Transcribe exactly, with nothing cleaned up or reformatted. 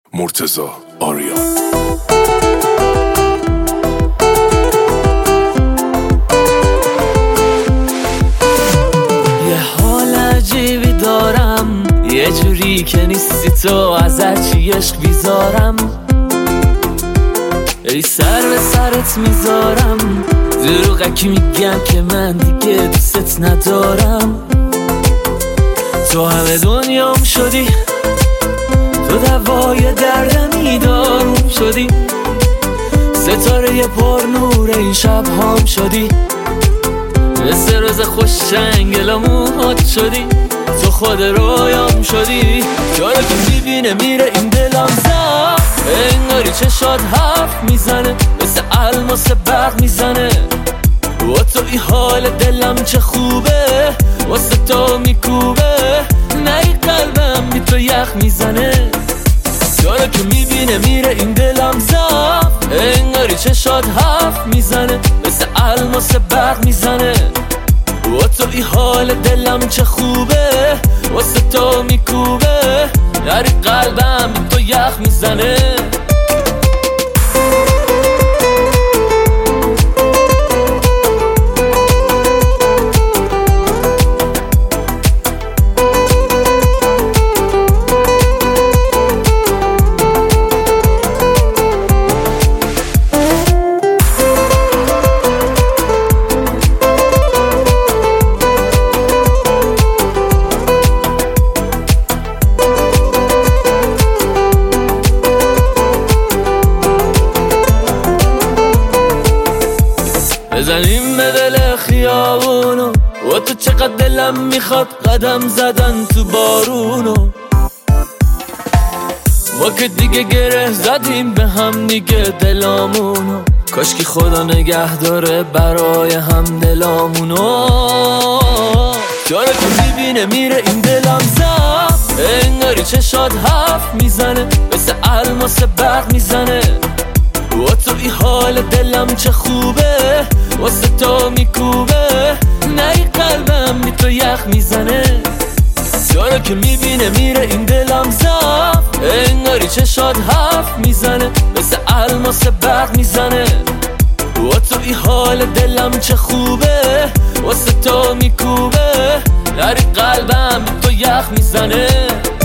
مرتضی آریان. یه حال عجیبی دارم، یه جوری که نیستی تو از هرچی عشق بیزارم. ای سر به سرت میذارم، دروغکی میگم که من دیگه دوست ندارم. تو همه دنیام شدی، تو دوای دردمی داروم شدی، ستاره پر نور این شب هام شدی، مثل روز خوش شنگلمون شدی، تو خود رویام شدی. تو رو که میبینه میره این دلم زم، انگاری چشات حرف میزنه، مثل الماس برق میزنه. و تو ای حال دلم چه خوبه، واسه تو میکوبه، نه ای قلبم بی تو یخ میزنه. تو رو که میبینه میره این دلم زم، انگاری چشات حرف میزنه، مثل الماس برق میزنه. و تو ای حال دلم چه خوبه، واسه تو میکوبه، نه ای قلبم بی تو یخ میزنه. بزنیم به دل خیابونو، و تو چقدر دلم میخواد قدم زدن تو بارونو. ما که دیگه گره زدیم به هم دیگه دلامونو، کاشکی خدا نگه داره برای هم دلامونو. تو رو که میبینه میره این دلم زم، انگاری چشات حرف میزنه، مثل الماس برق میزنه. و تو ای حال دلم چه خوبه، واسه تو میکوبه، نه ای قلبم بی تو یخ میزنه. تو رو که میبینه میره این دلم زم، انگاری چشات حرف میزنه، مثل الماس برق میزنه. و تو ای حال دلم چه خوبه، واسه تو میکوبه، نه ای قلبم بی تو یخ میزنه.